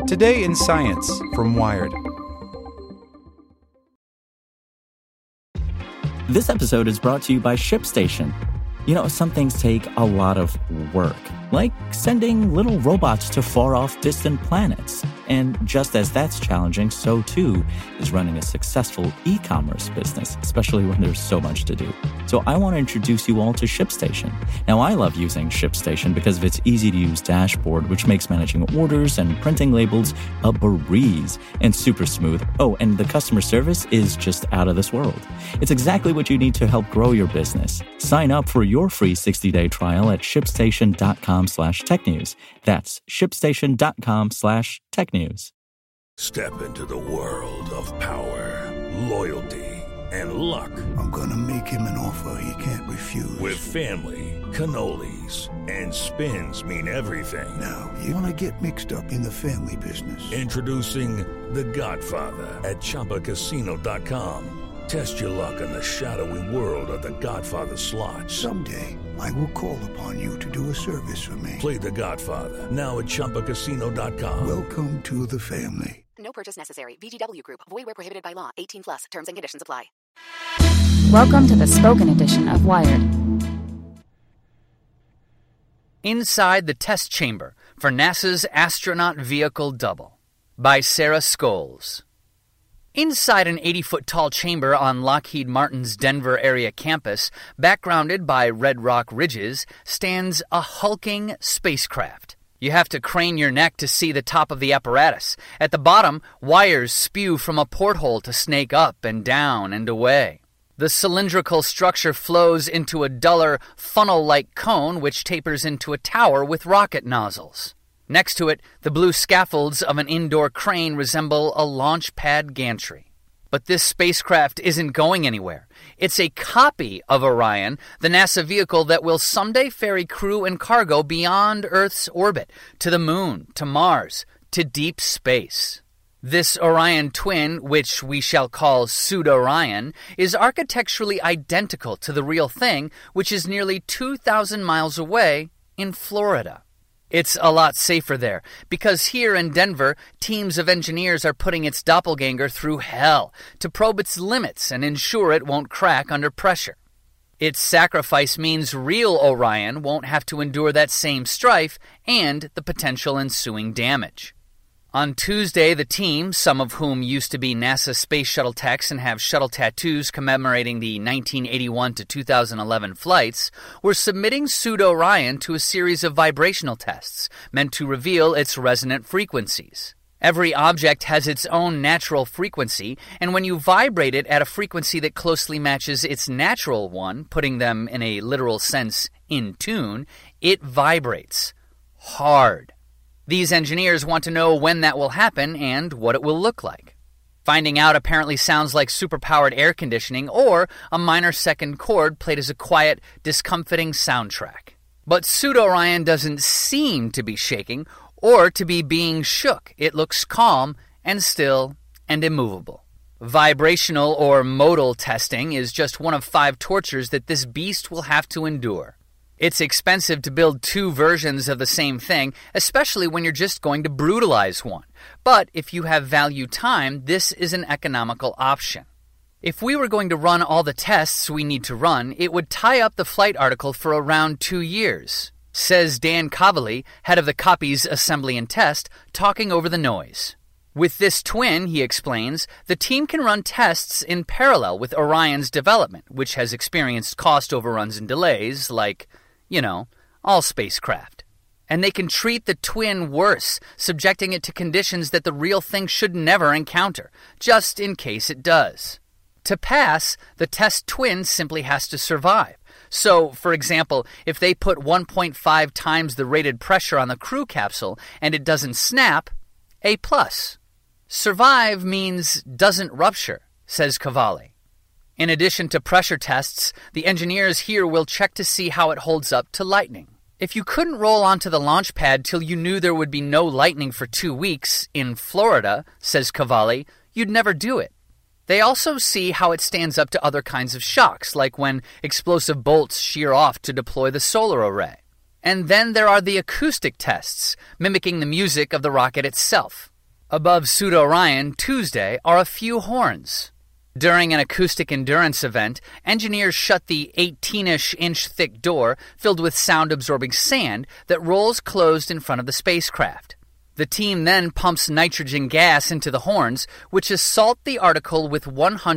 Today in Science from Wired. This episode is brought to you by ShipStation. You know, some things take a lot of work, like sending little robots to far-off distant planets. And just as that's challenging, so too is running a successful e-commerce business, especially when there's so much to do. So I want to introduce you all to ShipStation. Now, I love using ShipStation because of its easy-to-use dashboard, which makes managing orders and printing labels a breeze and super smooth. Oh, and the customer service is just out of this world. It's exactly what you need to help grow your business. Sign up for your free 60-day trial at shipstation.com/technews. That's shipstation.com/technews. Step into the world of power, loyalty, and luck. I'm gonna make him an offer he can't refuse. With family, cannolis, and spins mean everything. Now, you wanna get mixed up in the family business. Introducing The Godfather at ChumbaCasino.com. Test your luck in the shadowy world of The Godfather slot. Someday, I will call upon you to do a service for me. Play The Godfather, now at ChumbaCasino.com. Welcome to the family. No purchase necessary. VGW Group. Void where prohibited by law. 18+. Terms and conditions apply. Welcome to the spoken edition of Wired. Inside the Test Chamber for NASA's Astronaut Vehicle Double by Sarah Scholes. Inside an 80-foot-tall chamber on Lockheed Martin's Denver area campus, backgrounded by red rock ridges, stands a hulking spacecraft. You have to crane your neck to see the top of the apparatus. At the bottom, wires spew from a porthole to snake up and down and away. The cylindrical structure flows into a duller, funnel-like cone which tapers into a tower with rocket nozzles. Next to it, the blue scaffolds of an indoor crane resemble a launch pad gantry. But this spacecraft isn't going anywhere. It's a copy of Orion, the NASA vehicle that will someday ferry crew and cargo beyond Earth's orbit, to the moon, to Mars, to deep space. This Orion twin, which we shall call Pseudo-Orion, is architecturally identical to the real thing, which is nearly 2,000 miles away in Florida. It's a lot safer there, because here in Denver, teams of engineers are putting its doppelganger through hell to probe its limits and ensure it won't crack under pressure. Its sacrifice means real Orion won't have to endure that same strife and the potential ensuing damage. On Tuesday, the team, some of whom used to be NASA space shuttle techs and have shuttle tattoos commemorating the 1981 to 2011 flights, were submitting Pseudo-Orion to a series of vibrational tests meant to reveal its resonant frequencies. Every object has its own natural frequency, and when you vibrate it at a frequency that closely matches its natural one, putting them in a literal sense in tune, it vibrates hard. These engineers want to know when that will happen and what it will look like. Finding out apparently sounds like superpowered air conditioning or a minor second chord played as a quiet, discomfiting soundtrack. But Pseudo-Orion doesn't seem to be shaking or to be being shook. It looks calm and still and immovable. Vibrational or modal testing is just one of 5 tortures that this beast will have to endure. It's expensive to build 2 versions of the same thing, especially when you're just going to brutalize one. But if you have value time, this is an economical option. If we were going to run all the tests we need to run, it would tie up the flight article for around 2 years, says Dan Cavalli, head of the copy's assembly and test, talking over the noise. With this twin, he explains, the team can run tests in parallel with Orion's development, which has experienced cost overruns and delays, like, all spacecraft. And they can treat the twin worse, subjecting it to conditions that the real thing should never encounter, just in case it does. To pass, the test twin simply has to survive. So, for example, if they put 1.5 times the rated pressure on the crew capsule and it doesn't snap, A+. Survive means doesn't rupture, says Cavalli. In addition to pressure tests, the engineers here will check to see how it holds up to lightning. If you couldn't roll onto the launch pad till you knew there would be no lightning for 2 weeks in Florida, says Cavalli, you'd never do it. They also see how it stands up to other kinds of shocks, like when explosive bolts shear off to deploy the solar array. And then there are the acoustic tests, mimicking the music of the rocket itself. Above Pseudo-Orion, Tuesday, are a few horns. During an acoustic endurance event, engineers shut the 18-inch thick door filled with sound-absorbing sand that rolls closed in front of the spacecraft. The team then pumps nitrogen gas into the horns, which assault the article with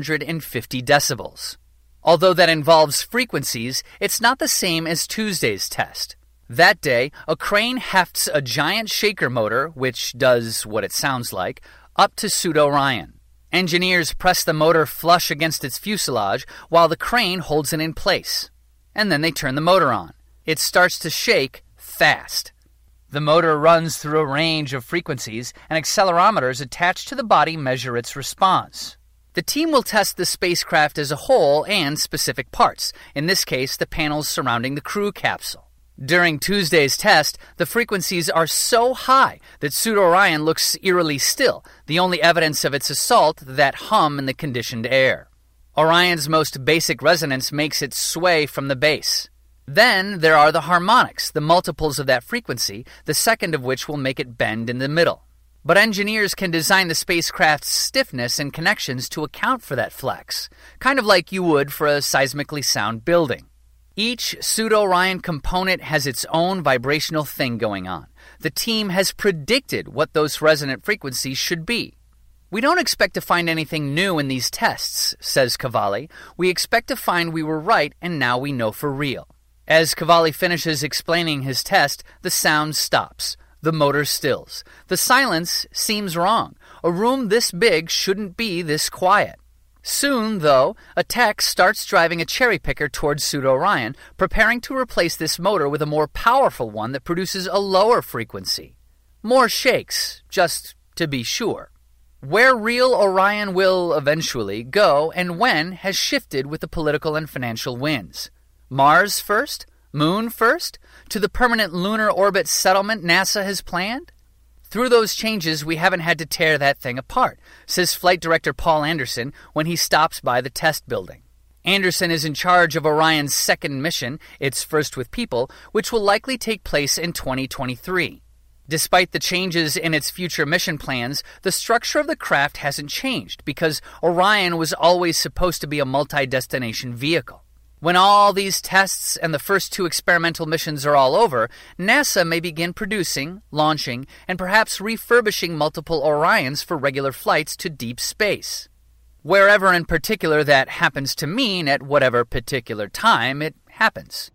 150 decibels. Although that involves frequencies, it's not the same as Tuesday's test. That day, a crane hefts a giant shaker motor, which does what it sounds like, up to Pseudo-Orion. Engineers press the motor flush against its fuselage while the crane holds it in place. And then they turn the motor on. It starts to shake fast. The motor runs through a range of frequencies, and accelerometers attached to the body measure its response. The team will test the spacecraft as a whole and specific parts, in this case the panels surrounding the crew capsule. During Tuesday's test, the frequencies are so high that Pseudo-Orion looks eerily still, the only evidence of its assault that hum in the conditioned air. Orion's most basic resonance makes it sway from the base. Then there are the harmonics, the multiples of that frequency, the second of which will make it bend in the middle. But engineers can design the spacecraft's stiffness and connections to account for that flex, kind of like you would for a seismically sound building. Each Pseudo-Orion component has its own vibrational thing going on. The team has predicted what those resonant frequencies should be. We don't expect to find anything new in these tests, says Cavalli. We expect to find we were right and now we know for real. As Cavalli finishes explaining his test, the sound stops. The motor stills. The silence seems wrong. A room this big shouldn't be this quiet. Soon, though, a tech starts driving a cherry picker towards Pseudo-Orion, preparing to replace this motor with a more powerful one that produces a lower frequency. More shakes, just to be sure. Where real Orion will eventually go and when has shifted with the political and financial winds. Mars first? Moon first? To the permanent lunar orbit settlement NASA has planned? Through those changes, we haven't had to tear that thing apart, says Flight Director Paul Anderson when he stops by the test building. Anderson is in charge of Orion's second mission, its first with people, which will likely take place in 2023. Despite the changes in its future mission plans, the structure of the craft hasn't changed because Orion was always supposed to be a multi-destination vehicle. When all these tests and the first 2 experimental missions are all over, NASA may begin producing, launching, and perhaps refurbishing multiple Orions for regular flights to deep space. Wherever in particular that happens to mean at whatever particular time it happens.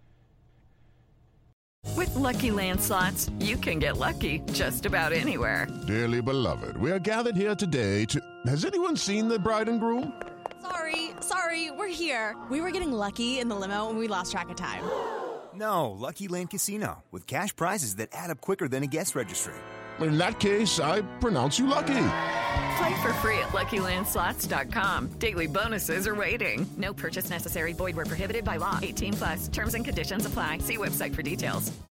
With Lucky Land Slots, you can get lucky just about anywhere. Dearly beloved, we are gathered here today to... Has anyone seen the bride and groom? Sorry, we're here. We were getting lucky in the limo and we lost track of time. No, Lucky Land Casino, with cash prizes that add up quicker than a guest registry. In that case, I pronounce you lucky. Play for free at LuckyLandSlots.com. Daily bonuses are waiting. No purchase necessary. Void where prohibited by law. 18+. Terms and conditions apply. See website for details.